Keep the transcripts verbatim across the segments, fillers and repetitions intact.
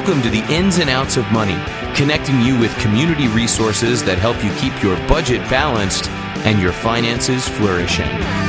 Welcome to the Ins and Outs of Money, connecting you with community resources that help you keep your budget balanced and your finances flourishing.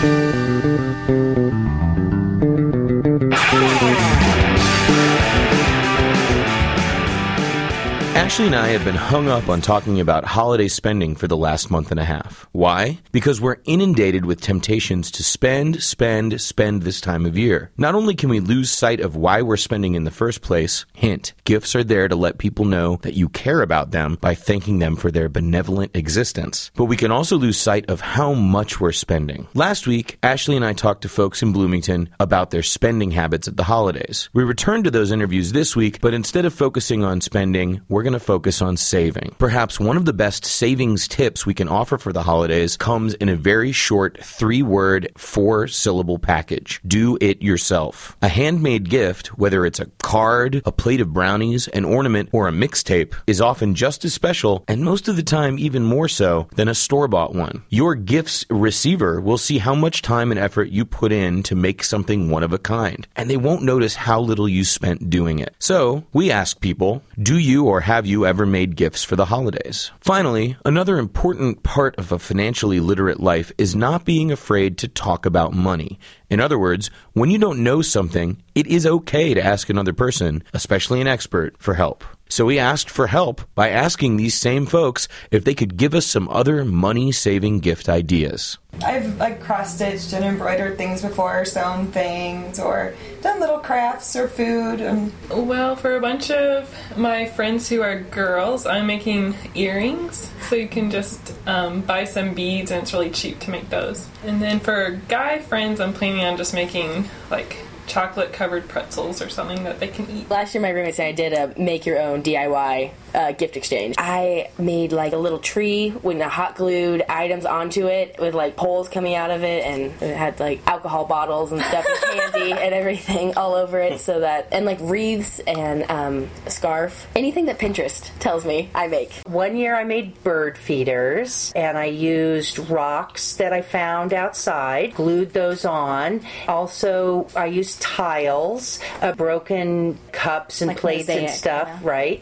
Ashley and I have been hung up on talking about holiday spending for the last month and a half. Why? Because we're inundated with temptations to spend, spend, spend this time of year. Not only can we lose sight of why we're spending in the first place, hint, gifts are there to let people know that you care about them by thanking them for their benevolent existence. But we can also lose sight of how much we're spending. Last week, Ashley and I talked to folks in Bloomington about their spending habits at the holidays. We returned to those interviews this week, but instead of focusing on spending, we're going to focus on saving. Perhaps one of the best savings tips we can offer for the holidays comes in a very short three-word, four-syllable package. Do it yourself. A handmade gift, whether it's a card, a plate of brownies, an ornament, or a mixtape, is often just as special, and most of the time even more so, than a store-bought one. Your gift's receiver will see how much time and effort you put in to make something one of a kind, and they won't notice how little you spent doing it. So, we ask people, do you or have you ever made gifts for the holidays? Finally, another important part of a financially literate life is not being afraid to talk about money. In other words, when you don't know something, it is okay to ask another person, especially an expert, for help. So we asked for help by asking these same folks if they could give us some other money-saving gift ideas. I've like cross-stitched and embroidered things before, sewn things, or done little crafts or food. And well, for a bunch of my friends who are girls, I'm making earrings. So you can just um, buy some beads, and it's really cheap to make those. And then for guy friends, I'm planning on just making like chocolate-covered pretzels or something that they can eat. Last year, my roommates and I did a make-your-own D I Y uh, gift exchange. I made like a little tree with hot glued items onto it with like poles coming out of it, and it had like alcohol bottles and stuff and candy and everything all over it, so that, and like wreaths and um, a scarf. Anything that Pinterest tells me, I make. One year I made bird feeders, and I used rocks that I found outside, glued those on. Also, I used tiles, uh, broken cups and like plates mosaic, and stuff, yeah. right?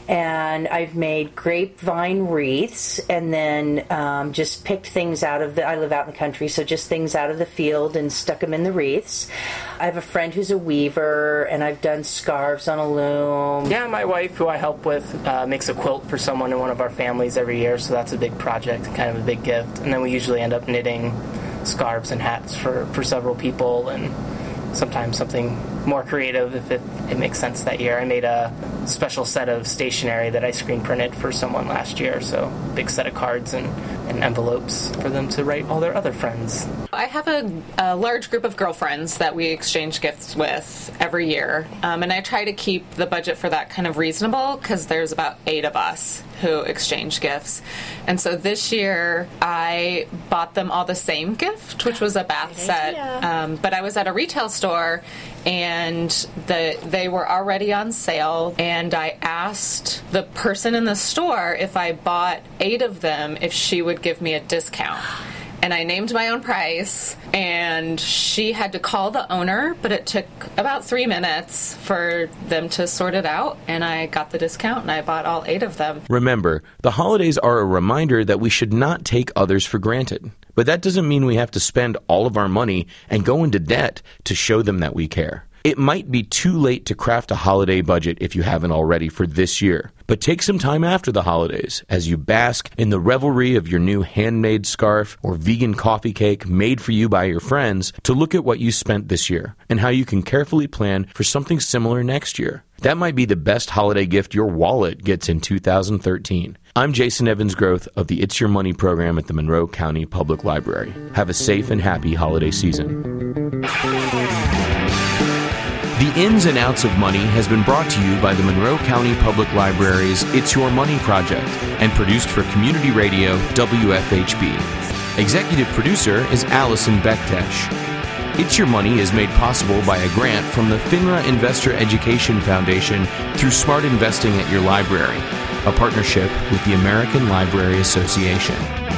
And I've made grapevine wreaths, and then um, just picked things out of the, I live out in the country, so just things out of the field and stuck them in the wreaths. I have a friend who's a weaver, and I've done scarves on a loom. Yeah, my wife, who I help with, uh, makes a quilt for someone in one of our families every year, so that's a big project, kind of a big gift. And then we usually end up knitting scarves and hats for, for several people, and sometimes something more creative if it, it makes sense that year. I made a special set of stationery that I screen printed for someone last year, so big set of cards and, and envelopes for them to write all their other friends. I have a, a large group of girlfriends that we exchange gifts with every year, um, and I try to keep the budget for that kind of reasonable because there's about eight of us who exchange gifts. And so this year I bought them all the same gift, which was a bath set, um, but I was at a retail store and the, they were already on sale, and I asked the person in the store if I bought eight of them if she would give me a discount. And I named my own price, and she had to call the owner, but it took about three minutes for them to sort it out, and I got the discount, and I bought all eight of them. Remember, the holidays are a reminder that we should not take others for granted. But that doesn't mean we have to spend all of our money and go into debt to show them that we care. It might be too late to craft a holiday budget if you haven't already for this year. But take some time after the holidays as you bask in the revelry of your new handmade scarf or vegan coffee cake made for you by your friends to look at what you spent this year and how you can carefully plan for something similar next year. That might be the best holiday gift your wallet gets in two thousand thirteen. I'm Jason Evans Groth of the It's Your Money program at the Monroe County Public Library. Have a safe and happy holiday season. The Ins and Outs of Money has been brought to you by the Monroe County Public Library's It's Your Money project and produced for Community Radio W F H B. Executive producer is Allison Bektesh. It's Your Money is made possible by a grant from the FINRA Investor Education Foundation through Smart Investing at Your Library, a partnership with the American Library Association.